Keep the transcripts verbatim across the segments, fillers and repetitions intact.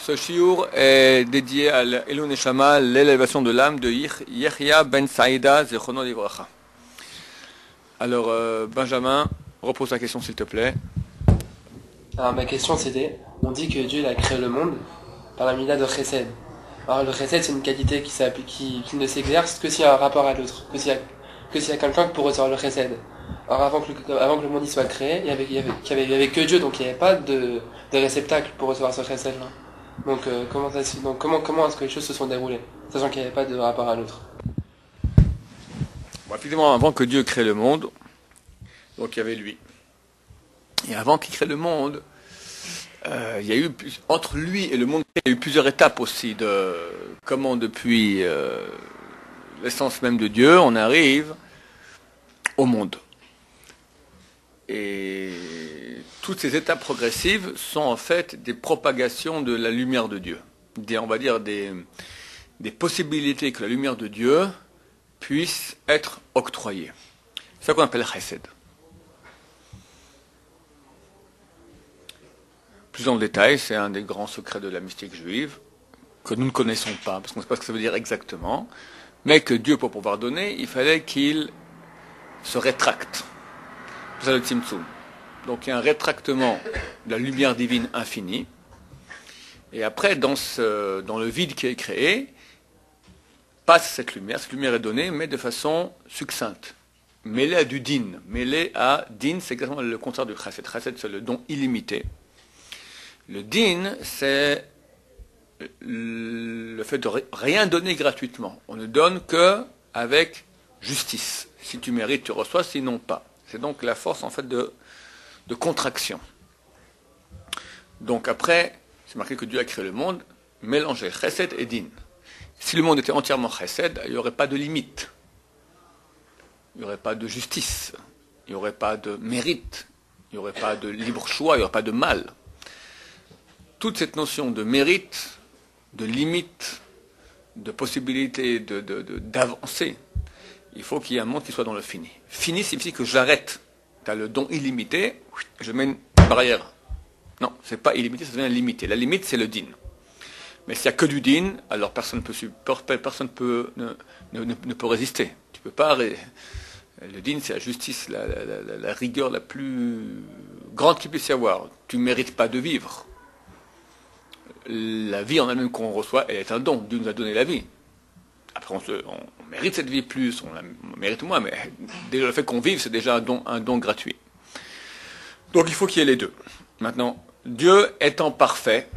Ce shiur est dédié à l'Elon Neshama, l'élévation de l'âme de Yehia ben Saïda Zechono Livracha. Alors, euh, Benjamin, repose ta question s'il te plaît. Alors, ma question c'était, on dit que Dieu il a créé le monde par la mida de Chesed. Alors le Chesed c'est une qualité qui, qui, qui ne s'exerce que s'il y a un rapport à l'autre, que s'il y a, que s'il y a quelqu'un pour recevoir le Chesed. Alors avant que le, avant que le monde y soit créé, il y avait, il y avait, il y avait, il y avait que Dieu, donc il n'y avait pas de, de réceptacle pour recevoir ce Chesed là. Donc, euh, comment, ça, donc comment, comment est-ce que les choses se sont déroulées, sachant qu'il n'y avait pas de rapport à l'autre? Bon, effectivement, avant que Dieu crée le monde, donc il y avait lui. Et avant qu'il crée le monde, euh, il y a eu, entre lui et le monde, il y a eu plusieurs étapes aussi de comment depuis euh, l'essence même de Dieu, on arrive au monde. Et toutes ces étapes progressives sont en fait des propagations de la lumière de Dieu. Des, on va dire des, des possibilités que la lumière de Dieu puisse être octroyée. C'est ça qu'on appelle chesed. Plus dans le détail, c'est un des grands secrets de la mystique juive que nous ne connaissons pas, parce qu'on ne sait pas ce que ça veut dire exactement, mais que Dieu, pour pouvoir donner, il fallait qu'il se rétracte. C'est ça le Tzimtzum. Donc il y a un rétractement de la lumière divine infinie. Et après, dans, ce, dans le vide qui est créé, passe cette lumière. Cette lumière est donnée, mais de façon succincte. Mêlée à du din. Mêlée à din, c'est exactement le contraire du chesed. Chesed, c'est le don illimité. Le din, c'est le fait de rien donner gratuitement. On ne donne que avec justice. Si tu mérites, tu reçois, sinon pas. C'est donc la force en fait de, de contraction. Donc après, c'est marqué que Dieu a créé le monde, mélangé chesed et din. Si le monde était entièrement chesed, il n'y aurait pas de limite. Il n'y aurait pas de justice. Il n'y aurait pas de mérite. Il n'y aurait pas de libre choix. Il n'y aurait pas de mal. Toute cette notion de mérite, de limite, de possibilité de, de, de, d'avancer, il faut qu'il y ait un monde qui soit dans le fini. Fini signifie que j'arrête. Tu as le don illimité, je mets une barrière. Non, c'est pas illimité, ça devient limité. La limite, c'est le din. Mais s'il n'y a que du din, alors personne peut, personne peut, ne, ne, ne peut résister. Tu peux pas. Le din, c'est la justice, la, la, la, la rigueur la plus grande qu'il puisse y avoir. Tu ne mérites pas de vivre. La vie en elle-même qu'on reçoit, elle est un don. Dieu nous a donné la vie. Après, on, se, on, on mérite cette vie plus, on la on mérite moins, mais déjà le fait qu'on vive, c'est déjà un don, un don gratuit. Donc il faut qu'il y ait les deux. Maintenant, Dieu étant parfait,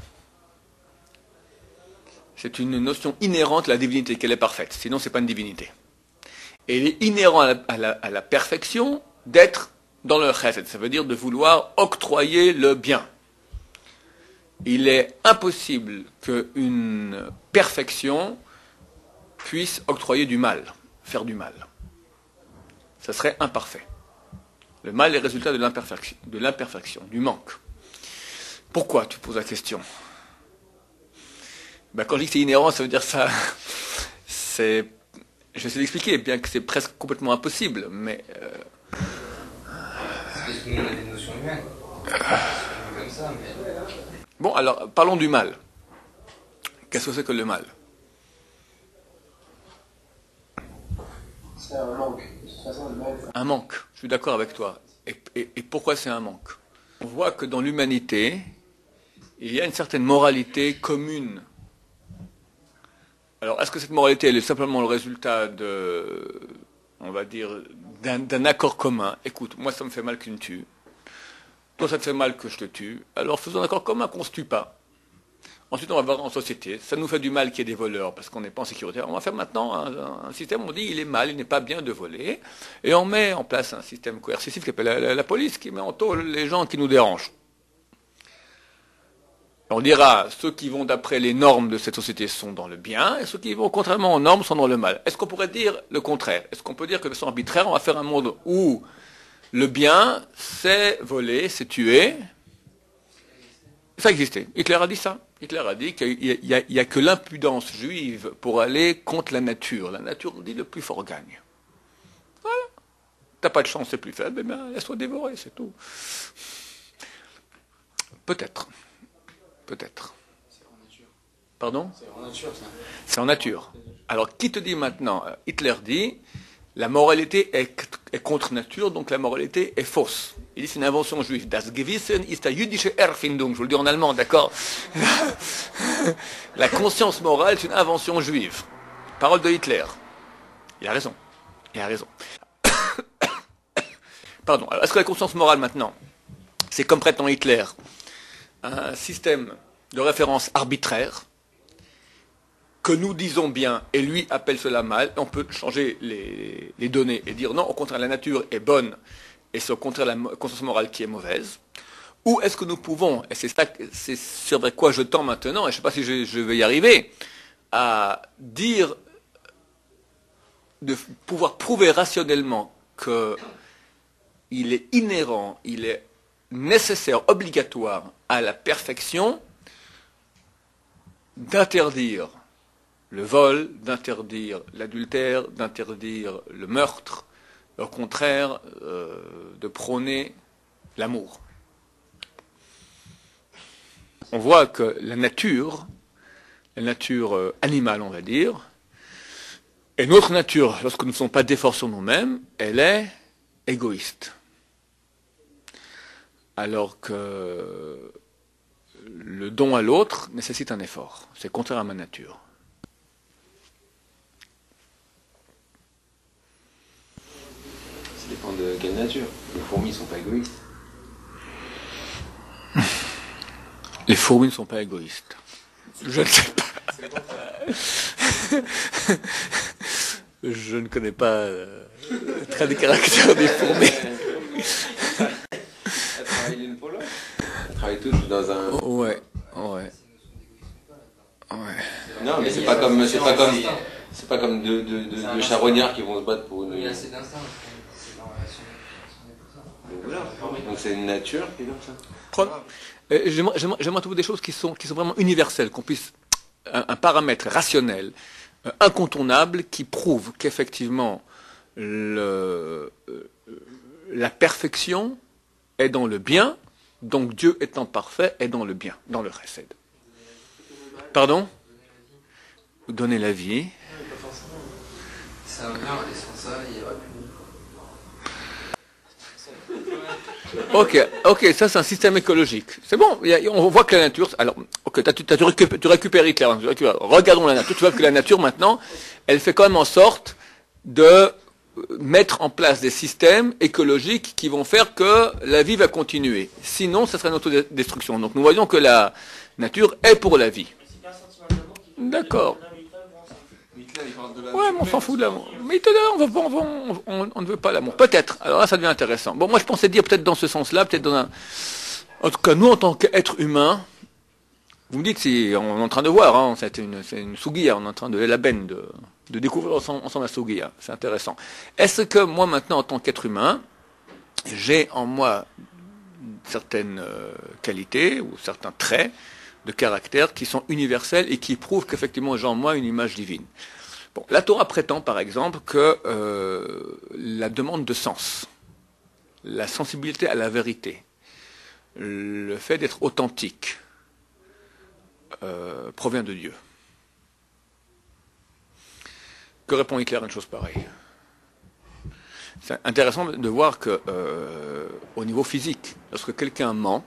c'est une notion inhérente à la divinité, qu'elle est parfaite. Sinon, c'est pas une divinité. Et il est inhérent à la, à la, à la perfection d'être dans le chesed. Ça veut dire de vouloir octroyer le bien. Il est impossible qu'une perfection puisse octroyer du mal, faire du mal. Ça serait imparfait. Le mal est résultat de l'imperfection, de l'imperfection, du manque. Pourquoi, tu poses la question? Ben, quand je dis que c'est inhérent, ça veut dire ça. C'est, je vais essayer d'expliquer, bien que c'est presque complètement impossible, mais. Euh... Parce que nous, on a des notions humaines. Comme ça, mais. Bon, alors, parlons du mal. Qu'est-ce que c'est que le mal? C'est un manque. De toute façon, le mal... Un manque, je suis d'accord avec toi. Et, et, et pourquoi c'est un manque? On voit que dans l'humanité, il y a une certaine moralité commune. Alors, est-ce que cette moralité, elle est simplement le résultat de, on va dire, d'un, d'un accord commun? Écoute, moi ça me fait mal que tu me tues. Toi, ça te fait mal que je te tue. Alors, faisons un accord commun qu'on ne se tue pas. Ensuite, on va voir en société. Ça nous fait du mal qu'il y ait des voleurs parce qu'on n'est pas en sécurité. On va faire maintenant un, un système où on dit il est mal, il n'est pas bien de voler. Et on met en place un système coercitif qui s'appelle la, la, la police, qui met en taule les gens qui nous dérangent. On dira, ceux qui vont d'après les normes de cette société sont dans le bien, et ceux qui vont contrairement aux normes sont dans le mal. Est-ce qu'on pourrait dire le contraire? Est-ce qu'on peut dire que de façon arbitraire, on va faire un monde où le bien, c'est voler, c'est tuer? Ça existait. Hitler a dit ça. Hitler a dit qu'il n'y a, a que l'impudence juive pour aller contre la nature. La nature dit le plus fort gagne. Voilà. T'as pas de chance, c'est plus faible, eh bien, laisse-toi dévorer, c'est tout. Peut-être. Peut-être. C'est par nature. Pardon? C'est en nature, ça. C'est en nature. Alors, qui te dit maintenant? Hitler dit, la moralité est, est contre nature, donc la moralité est fausse. Il dit, c'est une invention juive. Das Gewissen ist eine jüdische Erfindung. Je vous le dis en allemand, d'accord? La conscience morale, c'est une invention juive. Parole de Hitler. Il a raison. Il a raison. Pardon. Alors, est-ce que la conscience morale, maintenant, c'est comme prétend Hitler, un système de référence arbitraire, que nous disons bien, et lui appelle cela mal, on peut changer les, les données et dire non, au contraire, la nature est bonne, et c'est au contraire la conscience morale qui est mauvaise. Ou est-ce que nous pouvons, et c'est ça, c'est sur quoi je tends maintenant, et je ne sais pas si je, je vais y arriver, à dire, de pouvoir prouver rationnellement qu'il est inhérent, il est nécessaire, obligatoire à la perfection d'interdire le vol, d'interdire l'adultère, d'interdire le meurtre, au contraire, euh, de prôner l'amour. On voit que la nature, la nature euh, animale, on va dire, et notre nature, lorsque nous ne sommes pas d'efforts sur nous-mêmes, elle est égoïste. Alors que le don à l'autre nécessite un effort. C'est contraire à ma nature. Ça dépend de quelle nature. Les fourmis ne sont pas égoïstes. Les fourmis ne sont pas égoïstes. Je ne sais pas. Je ne connais pas euh, très des caractères des fourmis. Elle travaille l'une pour l'autre. Elle travaille toutes dans un. Ouais, ouais. Ouais. Non, mais c'est pas comme, c'est pas comme, c'est pas comme deux, deux, deux, deux charognards qui vont se battre pour une. Il y a assez d'instinct. C'est dans la relation. Donc voilà. Donc c'est une nature qui est comme ça. Prends- Euh, J'aimerais j'aimerais- j'aimerais trouver des choses qui sont, qui sont vraiment universelles, qu'on puisse, un, un paramètre rationnel, euh, incontournable, qui prouve qu'effectivement le, euh, la perfection est dans le bien, donc Dieu étant parfait est dans le bien, dans le chesed. Pardon? Donner la vie. C'est un bien, et sans ça, il y aurait plus. Ok, ok, ça c'est un système écologique. C'est bon, il y a- on voit que la nature. Alors, ok, t'as- tu, t'as- tu récupères, tu récupères Hitler. hein, tu récupères- regardons la nature. Tu vois que la nature maintenant, elle fait quand même en sorte de euh, mettre en place des systèmes écologiques qui vont faire que la vie va continuer. Sinon, ça serait une autodestruction. Donc, nous voyons que la nature est pour la vie. D'accord. Hitler, il parle de la. Ouais, mais on s'en fout de l'amour. Mais il te donne, on, veut pas- on, veut- on- on- on ne veut pas l'amour. Peut-être. Alors là, ça devient intéressant. Bon, moi, je pensais dire peut-être dans ce sens-là, peut-être dans un. En tout cas, nous, en tant qu'êtres humains, vous me dites, si on est en train de voir, hein, c'est une, c'est une souguilla, on est en train de la benne, de, de découvrir ensemble, ensemble la souguilla. C'est intéressant. Est-ce que moi, maintenant, en tant qu'être humain, j'ai en moi certaines euh, qualités ou certains traits de caractère qui sont universels et qui prouvent qu'effectivement j'ai en moi une image divine. Bon, la Torah prétend par exemple que euh, la demande de sens, la sensibilité à la vérité, le fait d'être authentique euh, provient de Dieu. Que répond Hitler à une chose pareille? C'est intéressant de voir que euh, au niveau physique, lorsque quelqu'un ment,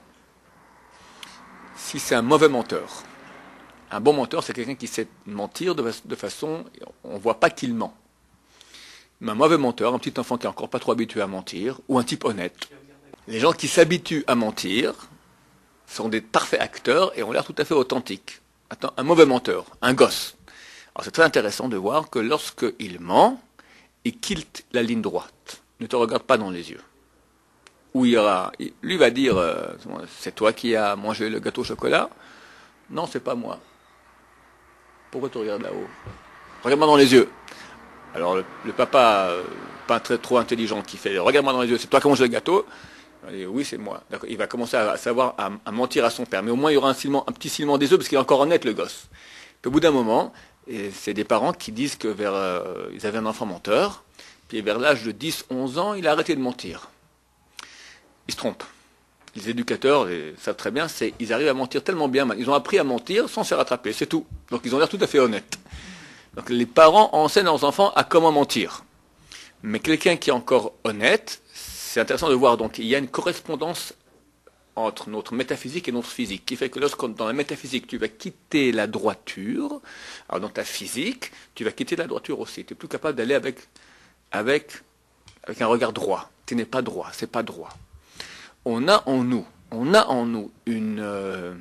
si c'est un mauvais menteur, un bon menteur, c'est quelqu'un qui sait mentir de, de façon, on ne voit pas qu'il ment. Mais un mauvais menteur, un petit enfant qui est encore pas trop habitué à mentir, ou un type honnête. Les gens qui s'habituent à mentir sont des parfaits acteurs et ont l'air tout à fait authentiques. Attends, un mauvais menteur, un gosse. Alors c'est très intéressant de voir que lorsqu'il ment, il quitte la ligne droite, ne te regarde pas dans les yeux. Où il y aura, lui va dire, euh, c'est toi qui as mangé le gâteau au chocolat? Non, c'est pas moi. Pourquoi tu regardes là-haut? Regarde-moi dans les yeux. Alors le, le papa, euh, pas très trop intelligent, qui fait, regarde-moi dans les yeux, c'est toi qui as mangé le gâteau? Il dit, oui, c'est moi. D'accord. Il va commencer à, à savoir, à, à mentir à son père. Mais au moins, il y aura un, silement, un petit silement des yeux, parce qu'il est encore honnête, le gosse. Puis au bout d'un moment, et c'est des parents qui disent que vers, euh, ils avaient un enfant menteur, puis vers l'âge de dix onze ans, il a arrêté de mentir. Il se trompe. les éducateurs les savent très bien, c'est ils arrivent à mentir tellement bien. Ils ont appris à mentir sans se rattraper, c'est tout. Donc ils ont l'air tout à fait honnêtes. Donc les parents enseignent à leurs enfants à comment mentir. Mais quelqu'un qui est encore honnête, c'est intéressant de voir. Donc il y a une correspondance entre notre métaphysique et notre physique, qui fait que lorsque dans la métaphysique, tu vas quitter la droiture, alors dans ta physique, tu vas quitter la droiture aussi. Tu n'es plus capable d'aller avec, avec, avec un regard droit. Tu n'es pas droit, c'est pas droit. On a en nous, on a en nous une, euh,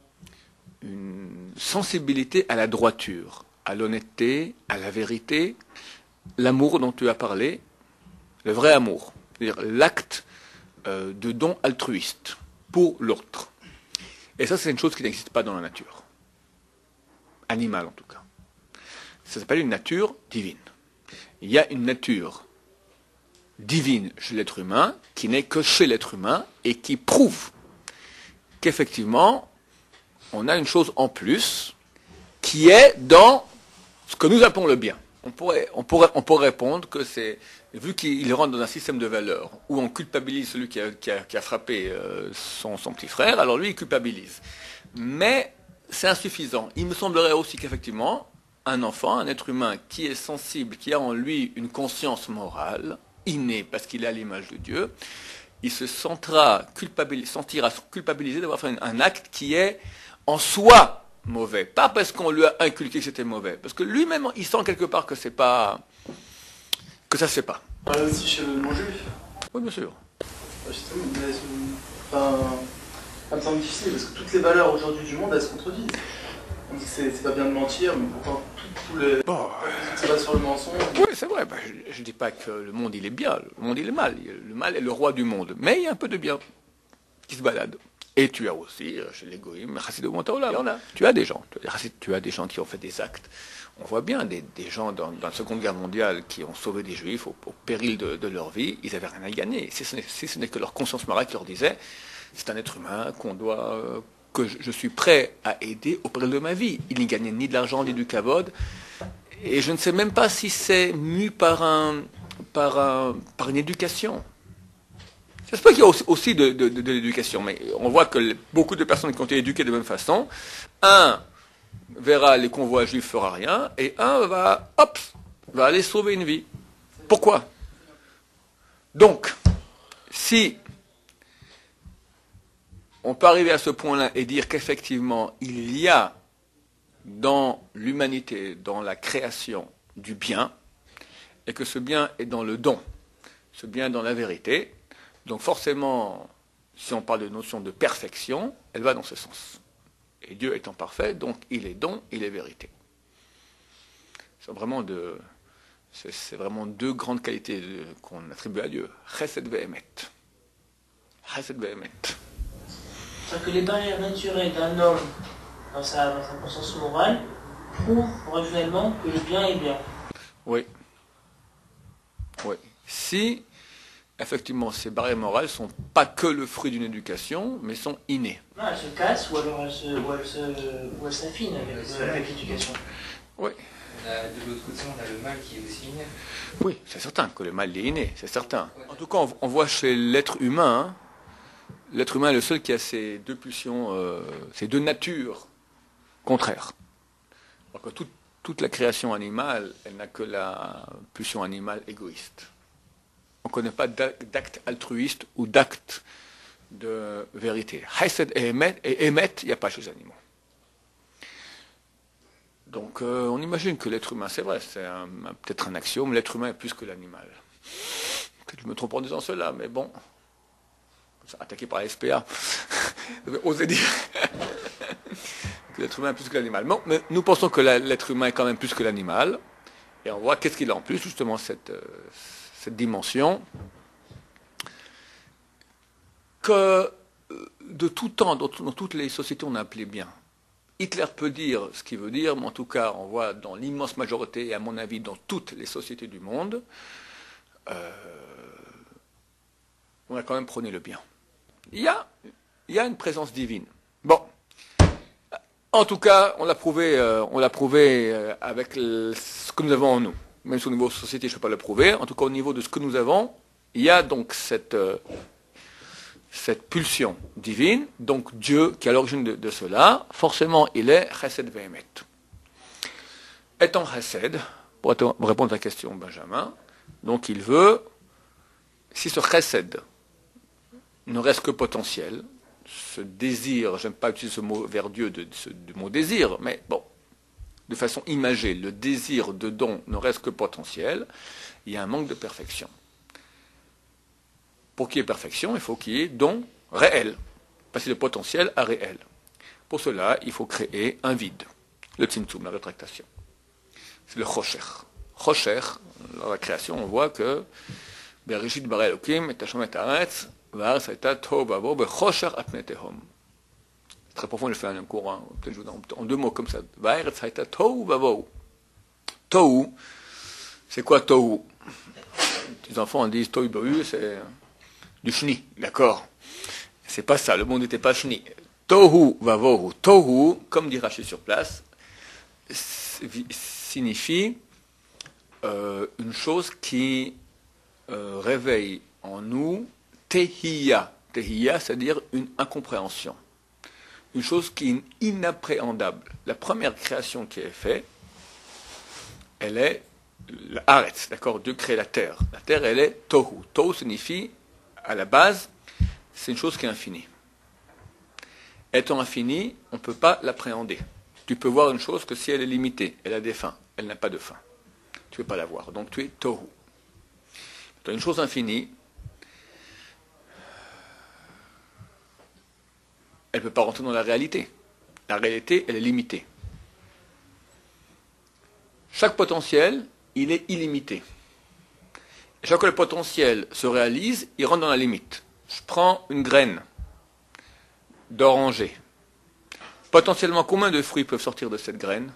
une sensibilité à la droiture, à l'honnêteté, à la vérité, l'amour dont tu as parlé, le vrai amour, c'est-à-dire l'acte euh, de don altruiste pour l'autre. Et ça, c'est une chose qui n'existe pas dans la nature. Animale, en tout cas. Ça s'appelle une nature divine. Il y a une nature divine chez l'être humain, qui n'est que chez l'être humain, et qui prouve qu'effectivement, on a une chose en plus, qui est dans ce que nous appelons le bien. On pourrait, on pourrait, on pourrait répondre que c'est, vu qu'il rentre dans un système de valeurs, où on culpabilise celui qui a, qui a, qui a frappé euh, son, son petit frère, alors lui, il culpabilise. Mais c'est insuffisant. Il me semblerait aussi qu'effectivement, un enfant, un être humain qui est sensible, qui a en lui une conscience morale, innée, parce qu'il est à l'image de Dieu, il se sentira culpabilisé, sentira culpabilisé d'avoir fait un, un acte qui est en soi mauvais. Pas parce qu'on lui a inculqué que c'était mauvais. Parce que lui-même, il sent quelque part que c'est pas, que ça se fait pas. On parle aussi chez le non-juif. Oui, bien sûr. Justement, mais, enfin, ça me semble difficile parce que toutes les valeurs aujourd'hui du monde, elles se contredisent. On dit que c'est, c'est pas bien de mentir, mais pourtant tout, tout les... Bon. Ça va sur le mensonge. Oui, c'est vrai. Ben, je ne dis pas que le monde, il est bien. Le monde, il est mal. Le mal est le roi du monde. Mais il y a un peu de bien qui se balade. Et tu as aussi, chez les goïms, Chassidou Montaolam, il y en a. Tu as des gens, tu as des gens qui ont fait des actes. On voit bien des, des gens dans, dans la Seconde Guerre mondiale qui ont sauvé des Juifs au, au péril de, de leur vie. Ils n'avaient rien à gagner. Si ce n'est, si ce n'est que leur conscience morale qui leur disait, c'est un être humain qu'on doit, euh, que je, je suis prêt à aider au péril de ma vie. Ils n'y gagnaient ni de l'argent ni du kavod. Et je ne sais même pas si c'est mu par un, par un, par une éducation. J'espère qu'il y a aussi, aussi de, de, de, de l'éducation, mais on voit que beaucoup de personnes qui ont été éduquées de la même façon, un verra les convois juifs fera rien, et un va, hop, va aller sauver une vie. Pourquoi? Donc, si on peut arriver à ce point-là et dire qu'effectivement, il y a dans l'humanité, dans la création du bien, et que ce bien est dans le don, ce bien est dans la vérité, donc forcément, si on parle de notion de perfection, elle va dans ce sens. Et Dieu étant parfait, donc il est don, il est vérité. C'est vraiment, de, c'est, c'est vraiment deux grandes qualités de, qu'on attribue à Dieu. Chesed ve'emet. Chesed ve'emet. C'est-à-dire que les barrières naturelles d'un homme, dans sa, dans sa conscience morale, prouvent originellement que le bien est bien. Oui. Oui. Si... effectivement, ces barrières morales ne sont pas que le fruit d'une éducation, mais sont innées. Non, elles se cassent ou alors elles, se, ou elles, se, ou elles s'affinent avec, euh, avec l'éducation. Oui. De l'autre côté, on a le mal qui est aussi inné. Oui, c'est certain que le mal est inné, c'est certain. En tout cas, on voit chez l'être humain, hein, l'être humain est le seul qui a ces deux pulsions, euh, ces deux natures contraires. Alors que toute, toute la création animale, elle n'a que la pulsion animale égoïste. On ne connaît pas d'acte altruiste ou d'acte de vérité. Chesed et Emet, et Emet, il n'y a pas chez les animaux. Donc euh, on imagine que l'être humain, c'est vrai, c'est un, peut-être un axiome, l'être humain est plus que l'animal. Peut-être que je me trompe en disant cela, mais bon, attaqué par la S P A, osez dire que l'être humain est plus que l'animal. Bon, mais nous pensons que la, l'être humain est quand même plus que l'animal, et on voit qu'est-ce qu'il a en plus, justement, cette... Euh, cette dimension, que de tout temps, dans, dans toutes les sociétés, on a appelé bien. Hitler peut dire ce qu'il veut dire, mais en tout cas, on voit dans l'immense majorité, et à mon avis, dans toutes les sociétés du monde, euh, on a quand même prôné le bien. Il y a, il y a une présence divine. Bon. En tout cas, on l'a prouvé, euh, on l'a prouvé euh, avec le, ce que nous avons en nous. Même si au niveau de la société, je ne peux pas le prouver, en tout cas au niveau de ce que nous avons, il y a donc cette, euh, cette pulsion divine, donc Dieu qui est à l'origine de, de cela, forcément il est chesed ve'emet. Étant chesed, pour répondre à ta question Benjamin, donc il veut, si ce chesed ne reste que potentiel, ce désir, j'aime pas utiliser ce mot vers Dieu, de, ce, du mot désir, mais bon, de façon imagée, le désir de don ne reste que potentiel, il y a un manque de perfection. Pour qu'il y ait perfection, il faut qu'il y ait don réel, passer de potentiel à réel. Pour cela, il faut créer un vide, le tzimtzum, la rétractation. C'est le chosher. Chosher, dans la création, on voit que Bereshit bara Elokim et Hashem et Haaretz v'haaretz hayta tohu v'avohu bechosher al pnei tehom. C'est très profond, je fais un cours, hein, peut-être je vous donne en deux mots comme ça. V'haaretz hayta tohu v'avohu. Tohu, c'est quoi tohu? Les enfants disent tohu v'avohu, c'est du shni, d'accord? C'est pas ça, le monde n'était pas shni. Tohu v'avohu. Tohu, comme dit Rashi sur place, signifie euh, une chose qui euh, réveille en nous tehiya. Tehiya, c'est-à-dire une incompréhension. Une chose qui est inappréhendable. La première création qui est faite, elle est la Haaretz, d'accord? Dieu crée la terre. La terre, elle est tohu. Tohu signifie, à la base, c'est une chose qui est infinie. Étant infinie, on ne peut pas l'appréhender. Tu peux voir une chose que si elle est limitée, elle a des fins, elle n'a pas de fin. Tu ne peux pas la voir. Donc tu es tohu. Tu as une chose infinie, elle ne peut pas rentrer dans la réalité. La réalité, elle est limitée. Chaque potentiel, il est illimité. Et chaque fois que le potentiel se réalise, il rentre dans la limite. Je prends une graine d'oranger. Potentiellement, combien de fruits peuvent sortir de cette graine?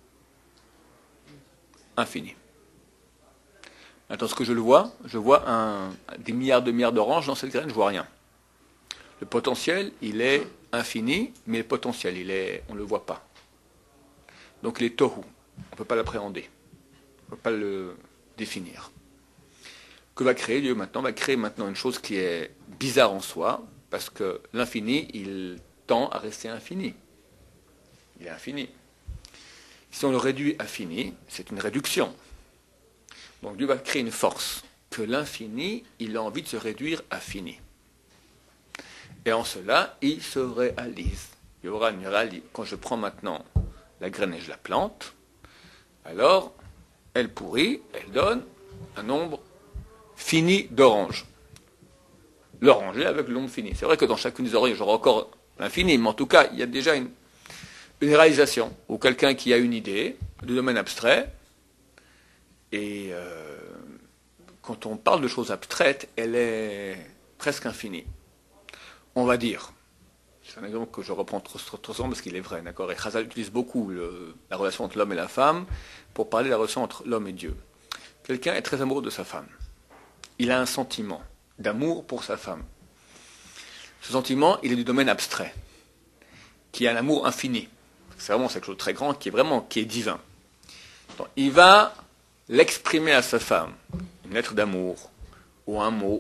Infini. Maintenant, ce que je le vois, je vois un, des milliards de milliards d'oranges dans cette graine, je vois rien. Le potentiel, il est infini, mais le potentiel, il est, on ne le voit pas. Donc il est tohu. On ne peut pas l'appréhender. On ne peut pas le définir. Que va créer Dieu maintenant? Va créer maintenant une chose qui est bizarre en soi, parce que l'infini, il tend à rester infini. Il est infini. Si on le réduit à fini, c'est une réduction. Donc Dieu va créer une force, que l'infini, il a envie de se réduire à fini. Et en cela, il se réalise. Il y aura une réalité. Quand je prends maintenant la graine et je la plante, alors elle pourrit, elle donne un nombre fini d'oranges. L'oranger avec le nombre fini. C'est vrai que dans chacune des oranges, j'aurai encore l'infini, mais en tout cas, il y a déjà une, une réalisation, ou quelqu'un qui a une idée, de domaine abstrait, et euh, quand on parle de choses abstraites, elle est presque infinie. On va dire, c'est un exemple que je reprends trop, trop, trop souvent parce qu'il est vrai, d'accord? Et Chazal utilise beaucoup le, la relation entre l'homme et la femme pour parler de la relation entre l'homme et Dieu. Quelqu'un est très amoureux de sa femme. Il a un sentiment d'amour pour sa femme. Ce sentiment, il est du domaine abstrait, qui a un amour infini. C'est vraiment quelque chose de très grand, qui est vraiment, qui est divin. Donc, il va l'exprimer à sa femme, une lettre d'amour, ou un mot.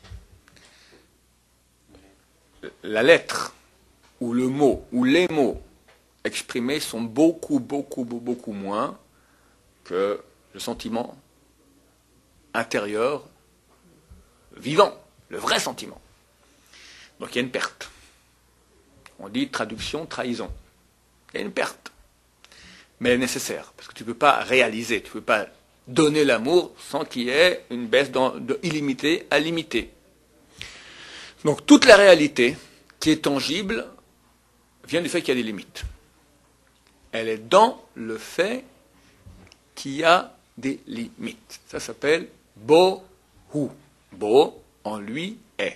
La lettre, ou le mot, ou les mots exprimés sont beaucoup, beaucoup, beaucoup moins que le sentiment intérieur vivant, le vrai sentiment. Donc il y a une perte. On dit traduction, trahison. Il y a une perte. Mais elle est nécessaire, parce que tu ne peux pas réaliser, tu ne peux pas donner l'amour sans qu'il y ait une baisse dans, de illimité à limité. Donc toute la réalité qui est tangible vient du fait qu'il y a des limites. Elle est dans le fait qu'il y a des limites. Ça s'appelle bohu. Bo, en lui, est.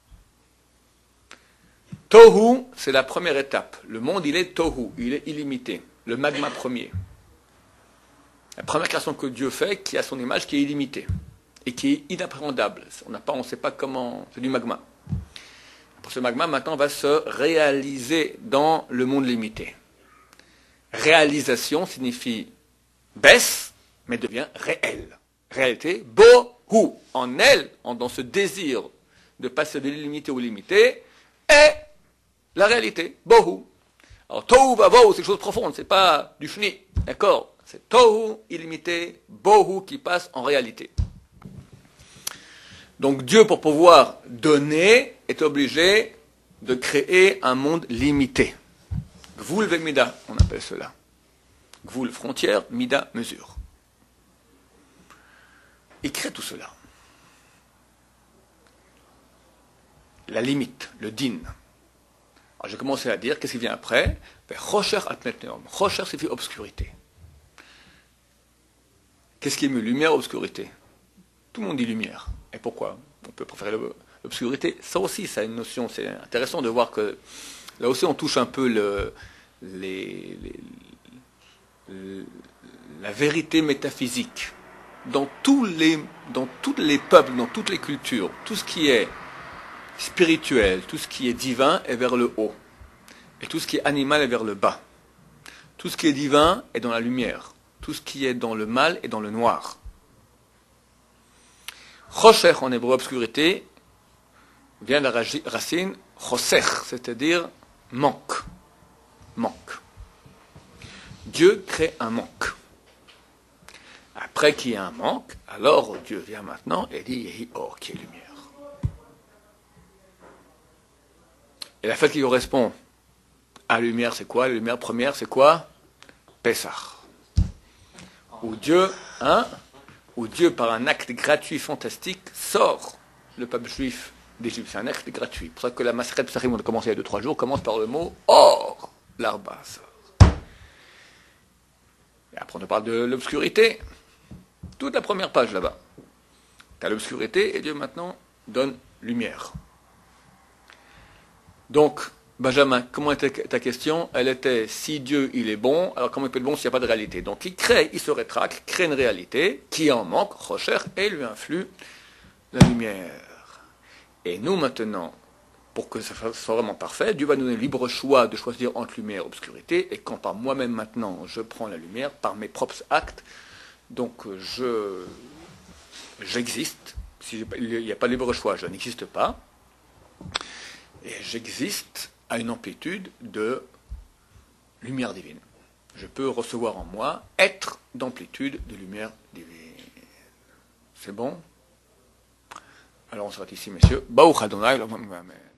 Tohu, c'est la première étape. Le monde, il est tohu, il est illimité. Le magma premier. La première création que Dieu fait, qui a son image, qui est illimitée. Et qui est inappréhendable. On n'a pas, on ne sait pas comment... C'est du magma. Ce magma, maintenant, va se réaliser dans le monde limité. Réalisation signifie baisse, mais devient réelle. Réalité, bohu, en elle, en, dans ce désir de passer de l'illimité au limité, est la réalité. Bohu. Alors, tohu vavohu, c'est quelque chose de profond, c'est pas du fni, d'accord? C'est tohu, illimité, bohu, qui passe en réalité. Donc, Dieu, pour pouvoir donner, est obligé de créer un monde limité. Gvul ve'mida, on appelle cela. Gvul, frontière, mida, mesure. Il crée tout cela. La limite, le din. Alors j'ai commencé à dire, qu'est-ce qui vient après? Rocher atmet neom. Rocher signifie obscurité. Qu'est-ce qui est mieux, lumière ou obscurité? Tout le monde dit lumière. Et pourquoi? On peut préférer l'obscurité. Ça aussi, ça a une notion. C'est intéressant de voir que là aussi, on touche un peu le, les, les, le, la vérité métaphysique. Dans tous les, dans tous les peuples, dans toutes les cultures, tout ce qui est spirituel, tout ce qui est divin est vers le haut. Et tout ce qui est animal est vers le bas. Tout ce qui est divin est dans la lumière. Tout ce qui est dans le mal est dans le noir. Choser, en hébreu obscurité, vient de la racine choser, c'est-à-dire manque. Manque. Dieu crée un manque. Après qu'il y ait un manque, alors Dieu vient maintenant et dit Yehi or, qui est lumière. Et la fête qui correspond à la lumière, c'est quoi? La lumière première, c'est quoi? Pessah. Où Dieu, hein, où Dieu, par un acte gratuit, fantastique, sort le peuple juif d'Égypte. C'est un acte gratuit. C'est pour ça que la Maseret Psachim, on a commencé il y a deux trois jours, commence par le mot or, l'arba sort. Et après, on parle de l'obscurité. Toute la première page là-bas. Tu as l'obscurité et Dieu maintenant donne lumière. Donc, Benjamin, comment était ta question? Elle était, si Dieu il est bon, alors comment il peut être bon s'il n'y a pas de réalité? Donc il crée, il se rétracte, crée une réalité qui en manque, recherche et lui influe la lumière. Et nous maintenant, pour que ça soit vraiment parfait, Dieu va nous donner le libre choix de choisir entre lumière et obscurité, et quand par moi-même maintenant je prends la lumière, par mes propres actes, donc je j'existe, si il n'y a pas de libre choix, je n'existe pas, et j'existe à une amplitude de lumière divine. Je peux recevoir en moi, être d'amplitude de lumière divine. C'est bon? Alors on s'arrête ici, messieurs. Baruch Adonai,